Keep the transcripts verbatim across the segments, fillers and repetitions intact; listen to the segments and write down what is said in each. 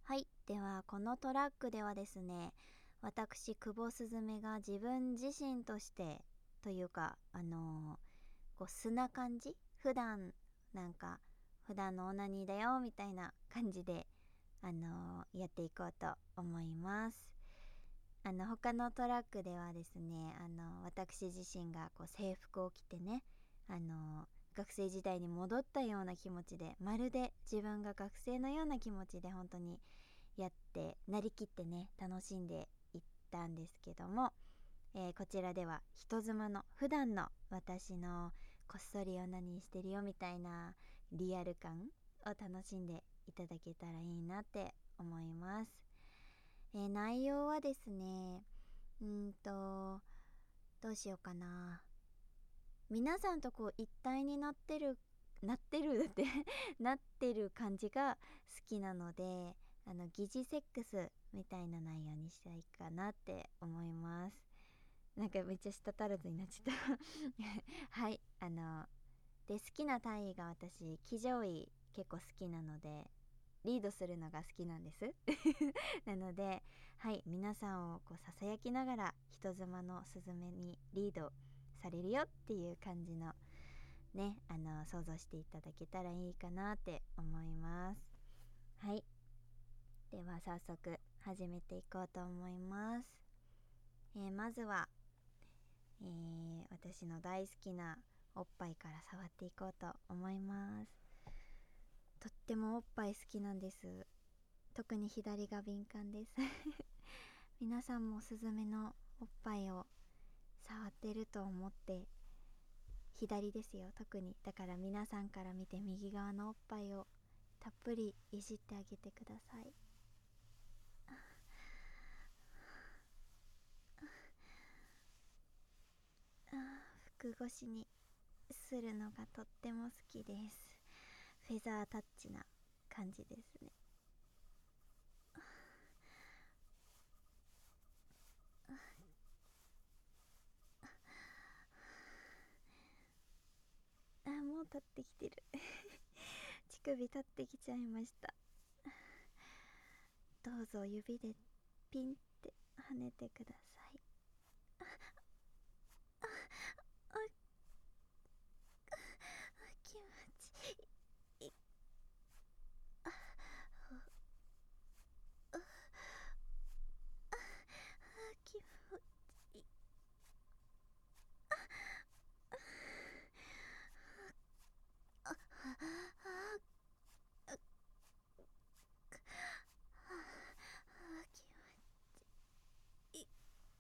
はい、ではこのトラックではですね、私久保すずめが自分自身としてというか、あのー、こう素な感じ、普段なんか普段のオナニーだよみたいな感じで、あのー、やっていこうと思います。あの他のトラックではですね、あの私自身がこう制服を着てね、あの学生時代に戻ったような気持ちで、まるで自分が学生のような気持ちで本当にやってなりきってね、楽しんでいったんですけども、えーこちらでは人妻の普段の私のこっそりオナニーしてるよみたいなリアル感を楽しんでいただけたらいいなって思います。えー内容はですね、うーんとどうしようかな。皆さんとこう一体になってるなってるってなってる感じが好きなので、あの疑似セックスみたいな内容にしたいかなって思います。なんかめっちゃ舌足らずになっちゃったはい、あので好きな体位が私騎乗位結構好きなので、リードするのが好きなんですなので、はい、皆さんをこうささやきながら人妻のスズメにリードされるよっていう感じのね、あの想像していただけたらいいかなって思います。はい、では早速始めていこうと思います。えーまずは、えー私の大好きなおっぱいから触っていこうと思います。とってもおっぱい好きなんです。特に左が敏感です皆さんもスズメのおっぱいを触ってると思って、左ですよ特に、だから皆さんから見て右側のおっぱいをたっぷりいじってあげてください。あ服越しにするのがとっても好きです。フェザータッチな感じですね。あもう立ってきてる乳首立ってきちゃいました。どうぞ指でピンって跳ねてください。あ気持ちいい。気持ちいい。気持ちいい。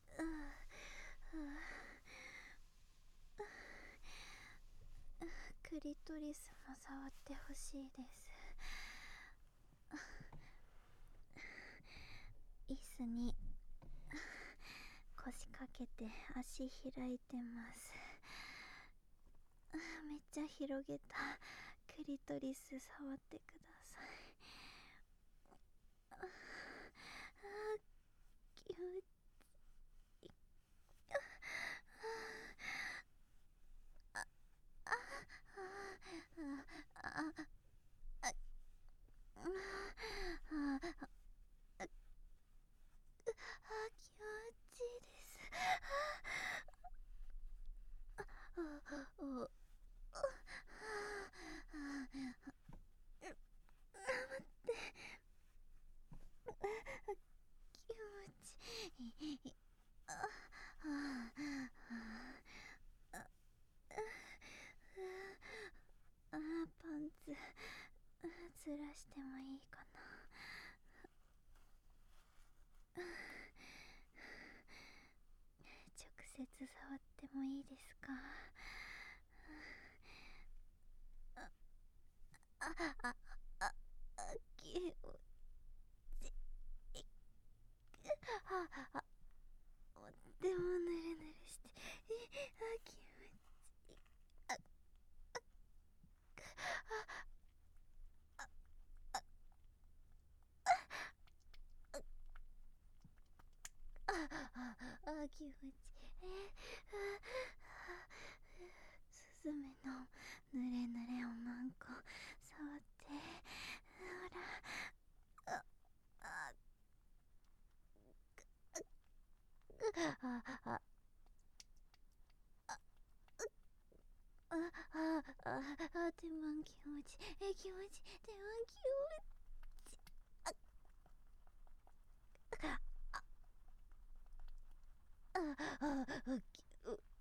クリトリスも触ってほしいです。椅子に腰掛けて足開いてます。めっちゃ広げたクリトリス触ってください。あ気持ちいい。気持ちいいです。お気持ちいい。あパンツずらしてもいいかな。直接触ってもいいですか。ああああ気持ちいい。ああでもぬるぬるして、あ気持ちいい。あああ気持ちいい。えー、スズメのぬれぬれおまんこ触って、ほら、ああちでも気持ちあああああ気持ち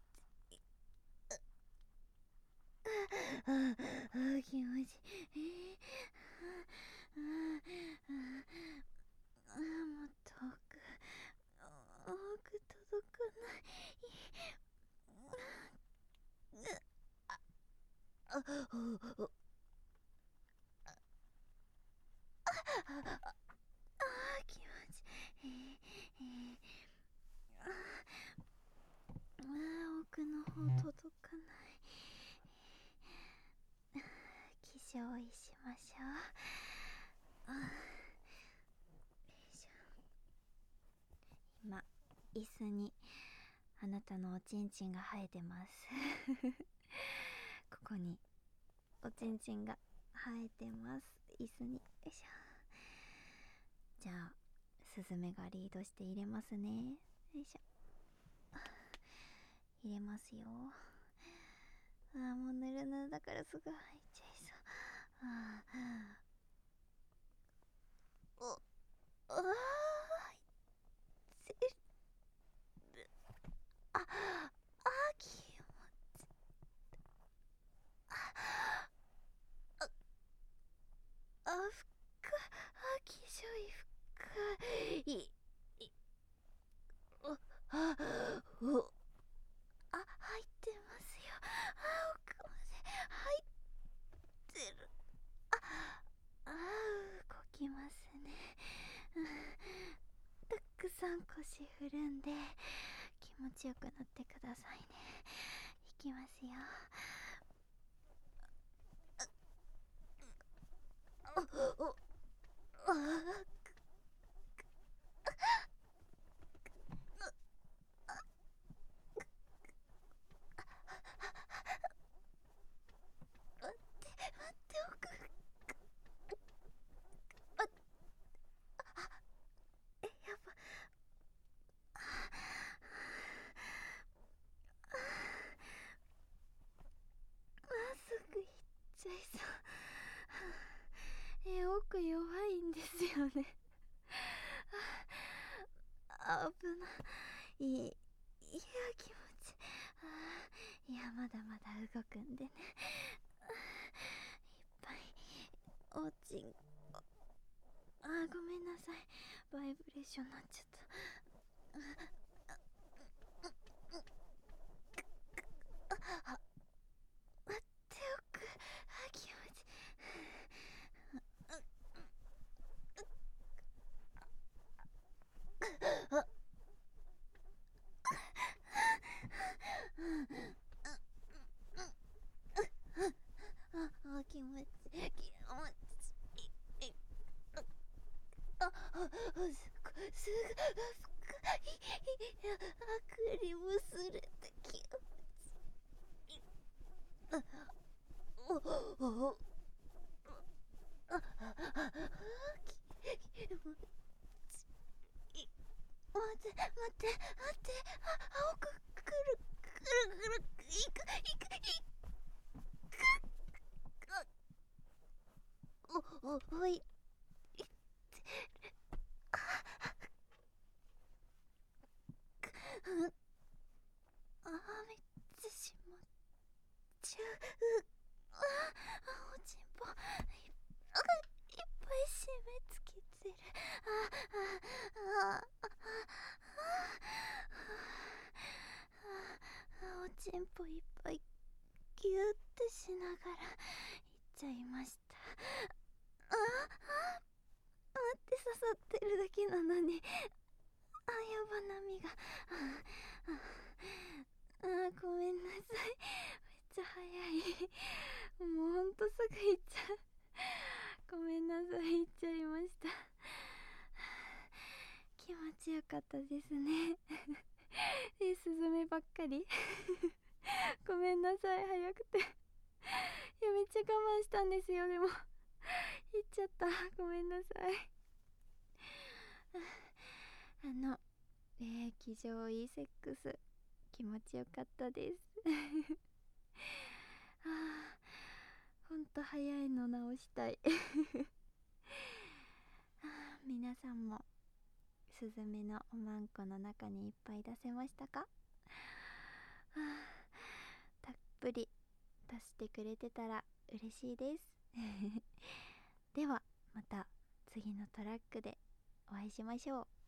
ああ気持ちえーあああもっと奥奥届かないあああ気持ちえーえーああ奥の方届かない起床しましょうあよいしょ今椅子にあなたのおちんちんが生えてますここにおちんちんが生えてます椅子によいしょじゃあスズメがリードして入れますねよいしょ入れますよあーもうぬるぬるだからすぐ入っちゃいそうあーおあー入ってるああ気持ちああ深いあ気性深いいおあおあ入ってますよあ奥まで入ってるああ動きますねたくさん腰振るんで気持ちよくなってくださいねいきますよおおあ待って待って奥あえやばまっすぐ行っちゃいそうえ奥弱いんですよねあ危ないいいや気持ちあいやまだまだ動くんでねいっぱいおちんこあごめんなさいバイブレーションになっちゃったあ待っておくあ気持ちああ気持ち気持ちああすごすご深いあクリームすれて気持ちあおおあああ気持ち待って待って待ってあ奥くるくるくるいくいくいくおおおいあめっちゃしまっちゃうああおちんぽいっあいっぱい締め付けてるああああああおちんぽいっぱいギューってしながらいっちゃいましたああ待って刺さってるだけなのにあやば波があああごめんなさいめっちゃ早いもうほんとすぐ行っちゃうごめんなさい行っちゃいました気持ちよかったですねえスズメばっかりごめんなさい早くていやめっちゃ我慢したんですよでも行っちゃったごめんなさいあのえー、気上いいセックス気持ちよかったですあほんと早いの直したい皆さんもスズメのおまんこの中にいっぱい出せましたか？たっぷり出してくれてたら嬉しいですではまた次のトラックでお会いしましょう。